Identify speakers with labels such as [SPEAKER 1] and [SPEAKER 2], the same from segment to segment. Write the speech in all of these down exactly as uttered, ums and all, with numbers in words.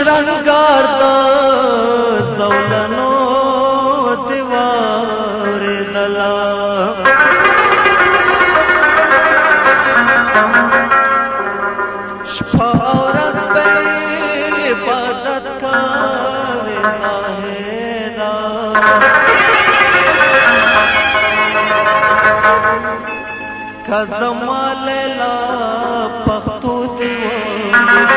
[SPEAKER 1] شرنګار د زولنو دیوار دلا شپه ورځ به عبادت کوي ناهیدا قدم لیلا پختو دیوار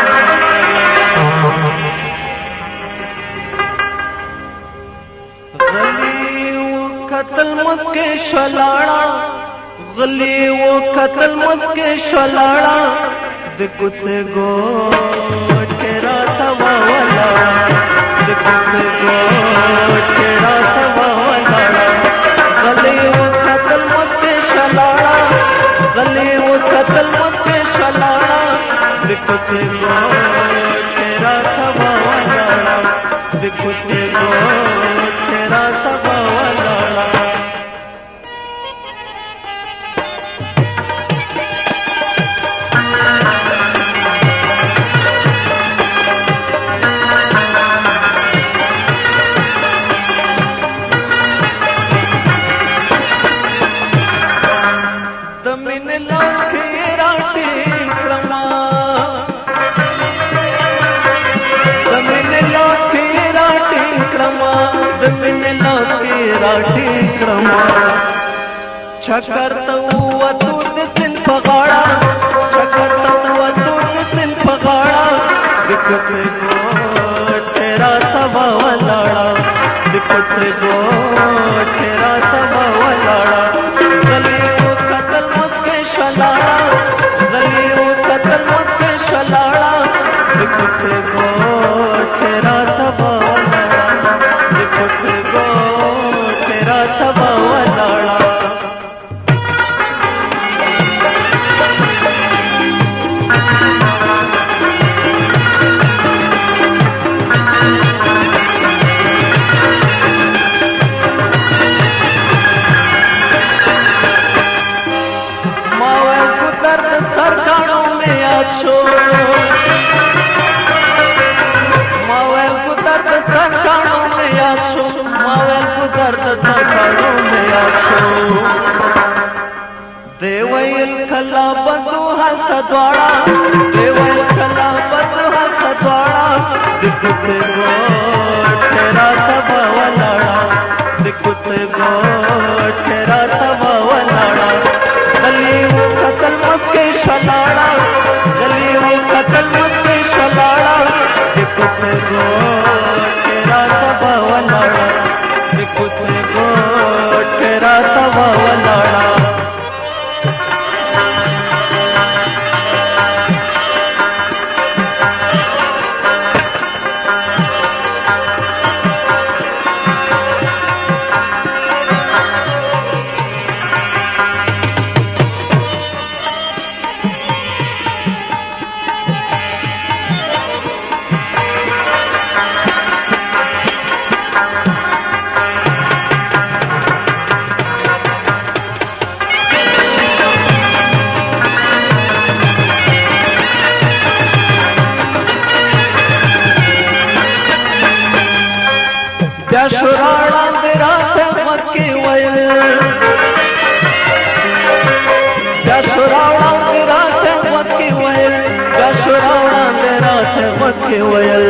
[SPEAKER 1] قتل مت کے شلاڑا غلی وہ قتل مت کے شلاڑا دکھتے گو تیرا توا والا دکھتے گو تیرا توا والا غلی وہ قتل مت کے شلاڑا غلی وہ قتل مت کے شلاڑا دکھتے گو تیرا توا والا دکھتے گو تیرا توا والا چکر تو تو دن پگاڑا چکر تو تو دن پگاڑا دکھتے گو تیرا توا والا دکھتے گو تیرا توا والا گلی وہ قتل مت کے شلاڑا گلی وہ قتل مت کے شلاڑا دکھتے گو تیرا توا والا دکھتے گو تیرا توا والا देवैल खला बंधु हाथ द्वारा देवैल खला बंधु हाथ द्वारा दिखते गो तेरा तवा वाला दिखते गो तेरा तवा वाला गली वो कतल मत के शलाड़ा गली वो कतल मत के शलाड़ा दिखते गो तेरा तवा वाला दिखते गो तेरा तवा वाला शुराड़ा तेरा मत के वयल शुराड़ा तेरा मत के वयल शुराड़ा तेरा मत के वयल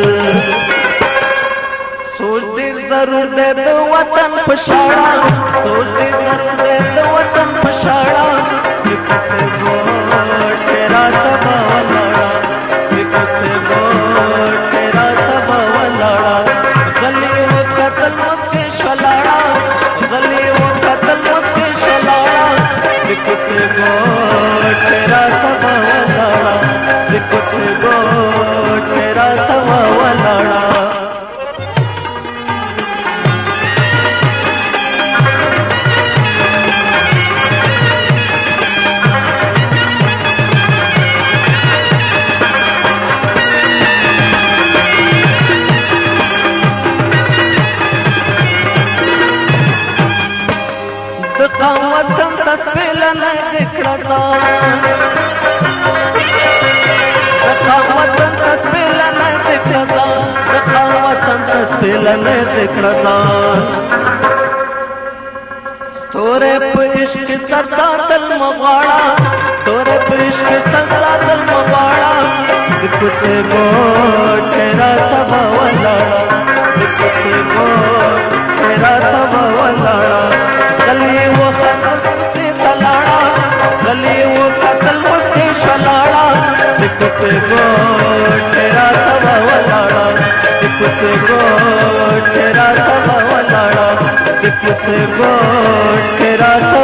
[SPEAKER 1] सोच दिल जरूर दे दो वतन पछाड़ा सोच दिल जरूर दे दो वतन पछाड़ा दिखते गो तेरा तवा वाला दिखते गो तेरा तवा वाला गली वो कतल मत के शलाड़ा गली वो कतल मत के शलाड़ा दिखते गो तेरा तवा वाला दिखते गो तेरा तवा वाला तस्वीर दिखता तस्वीर दिखता दिलने दिखदान तोरे पे इश्क तरदा दिल मवाड़ा तोरे पे इश्क तरदा दिल मवाड़ा कुछ गो तेरा तब वलाड़ा कुछ गो तेरा तब वलाड़ा गली वो कतल से तलाड़ा गली वो कतल से शलाड़ा कुछ गो तेरा तब वलाड़ा कुछ गो तेरा तब वलाड़ा कुछ गो तेरा